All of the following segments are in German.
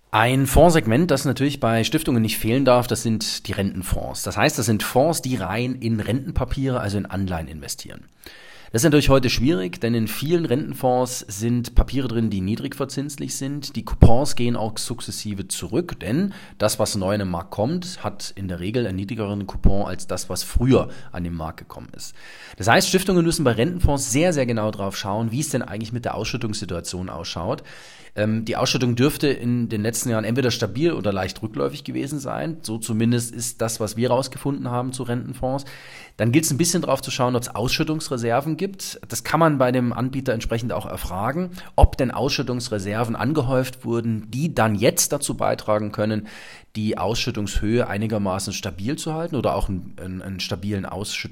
Ein Fondssegment, das natürlich bei Stiftungen nicht fehlen darf, das sind die Rentenfonds. Das heißt, das sind Fonds, die rein in Rentenpapiere, also in Anleihen investieren. Das ist natürlich heute schwierig, denn in vielen Rentenfonds sind Papiere drin, die niedrig verzinslich sind. Die Coupons gehen auch sukzessive zurück, denn das, was neu in den Markt kommt, hat in der Regel einen niedrigeren Coupon als das, was früher an den Markt gekommen ist. Das heißt, Stiftungen müssen bei Rentenfonds sehr, sehr genau drauf schauen, wie es denn eigentlich mit der Ausschüttungssituation ausschaut. Die Ausschüttung dürfte in den letzten Jahren entweder stabil oder leicht rückläufig gewesen sein. So zumindest ist das, was wir rausgefunden haben zu Rentenfonds. Dann gilt es ein bisschen drauf zu schauen, ob es Ausschüttungsreserven gibt. Das kann man bei dem Anbieter entsprechend auch erfragen, ob denn Ausschüttungsreserven angehäuft wurden, die dann jetzt dazu beitragen können, die Ausschüttungshöhe einigermaßen stabil zu halten oder auch einen stabilen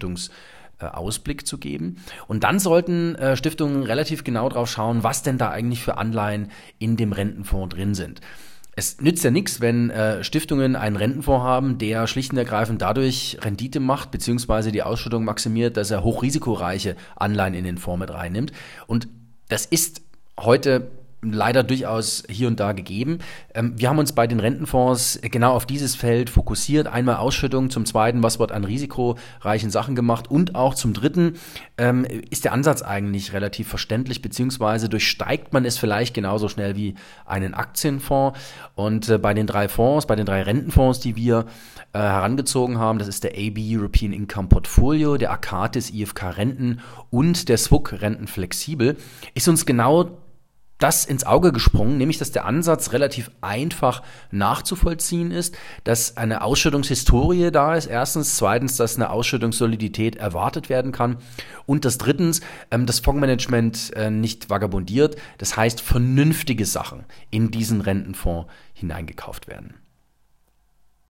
Ausblick zu geben. Und dann sollten Stiftungen relativ genau drauf schauen, was denn da eigentlich für Anleihen in dem Rentenfonds drin sind. Es nützt ja nichts, wenn Stiftungen einen Rentenfonds haben, der schlicht und ergreifend dadurch Rendite macht, beziehungsweise die Ausschüttung maximiert, dass er hochrisikoreiche Anleihen in den Fonds mit reinnimmt. Und das ist heute leider durchaus hier und da gegeben. Wir haben uns bei den Rentenfonds genau auf dieses Feld fokussiert. Einmal Ausschüttung, zum Zweiten, was wird an risikoreichen Sachen gemacht und auch zum Dritten ist der Ansatz eigentlich relativ verständlich, beziehungsweise durchsteigt man es vielleicht genauso schnell wie einen Aktienfonds. Und bei den drei Rentenfonds, die wir herangezogen haben, das ist der AB European Income Portfolio, der Akatis IFK Renten und der SWUG Renten Flexibel, ist uns genau das ins Auge gesprungen, nämlich dass der Ansatz relativ einfach nachzuvollziehen ist, dass eine Ausschüttungshistorie da ist, erstens, zweitens, dass eine Ausschüttungssolidität erwartet werden kann und das drittens, das Fondsmanagement nicht vagabundiert, das heißt vernünftige Sachen in diesen Rentenfonds hineingekauft werden.